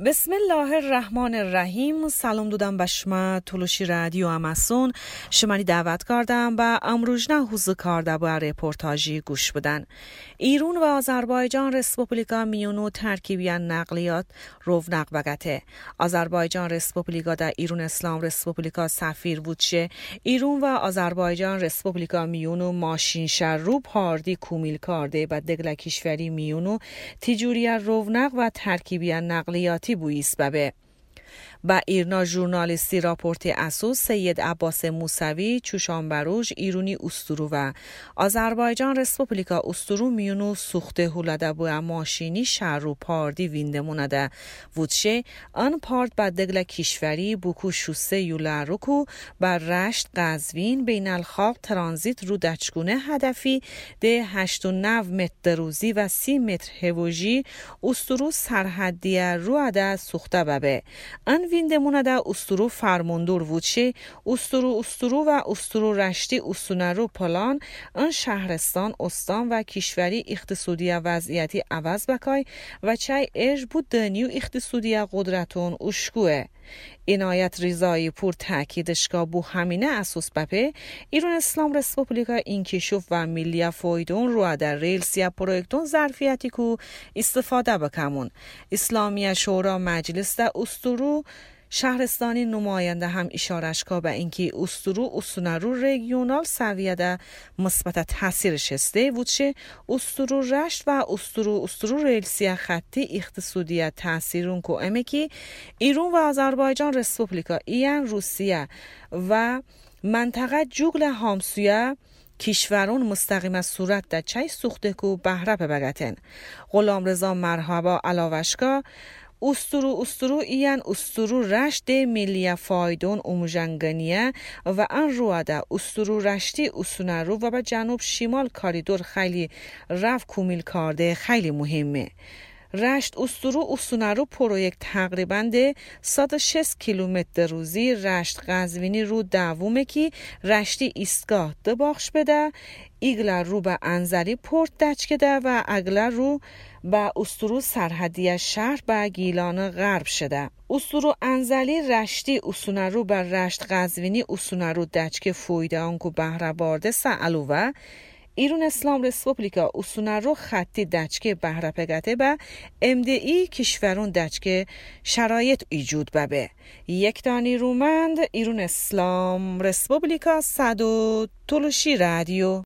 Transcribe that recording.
بسم الله الرحمن الرحیم. سلام دودم به شما تلوشی رادیو اماسون. شمانی دعوت کردم و امروزنه حوزه کرده با رپورتاجی گوش بدن. ایران و آذربایجان رسپوبلیکا میونو ترکیبی نقلیات رونق بگته. آذربایجان رسپوبلیکا در ایران اسلام رسپوبلیکا سفیر بودشه. ایران و آذربایجان رسپوبلیکا میونو ماشین شر رو پاردی کومیل کرده و دگل کشوری میونو تجوری رونق و ترکیبی نقلیاتی بویست ببه. با ایرنا ژورنالیستی راپورت اسوس سید عباس موسوی چوشانبروش ایرونی استرو و آذربایجان رسپوبلیکا استرو میونو سوخته هولده بو ماشینی شهر پاردی وینده مونده وودشه آن پارد با دگل کشوری بوکو شوسه یولارکو بر رشت قزوین بین الخاق ترانزیت رو دچگونه هدفی ده 8.9 متر روزی و 30 متر هوجی استرو سرحدی رو عده سوخته ببه. آن ویندمونه دا استرو فرماندور وودشه استرو و استرو رشتی استونرو پلان ان شهرستان استان و کشوری اقتصادی وضعیتی عوض بکای و چای اج بود دنیو اقتصادی قدرتون اشکوه. عنایت رضایی پور تاکیدشگاه بو همینه اساس بپه ایران اسلام رسپوبلیکا اینکشوف و ملی فایدون رو در ریلسیا پروژکتون ظرفیتی کو استفاده بکمون. اسلامی شورا مجلس دا استرو شهرستانی نماینده هم اشارش که به اینکه استرو رژیونال سویه ده مثبت تاثیرش هسته وودشه استرو رشت و استرو ریلسیا خطی اقتصادی تاثیرون که امکی ایران و آذربایجان رسپوبلیکا ایان روسیه و منطقه جوگل همسویه کشورون مستقیم صورت در چای سوخته کو بهره بگتن. غلامرضا مرحبا علاوشکا استرو ایان استرو رشت ملی فایدون اومجنگنیه و ان رواده استرو رشتی استونرو و به جنوب شمال کاریدور خیلی رفت کومیل کرده خیلی مهمه. رشت استونرو پروژه تقریباً 160 کیلومتر روزی رشت قزوینی رو دوومه که رشتی ایستگاه دباخش بده ایگلر رو به انزلی پورت دچ ده و اگلر رو به استرو سرحدی شهر به گیلان غرب شده. استرو انزلی رشتی استونرو بر رشت قزوینی استونرو دچک فویده آنکو بهره بارده سعلوه ایران اسلام رسپوبلیکا استونرو خطی دچک بهره پگته به MDI کشورون دچک شرایط ایجود ببه. یک دانی رومند ایران اسلام رسپوبلیکا صدو تلوشی رادیو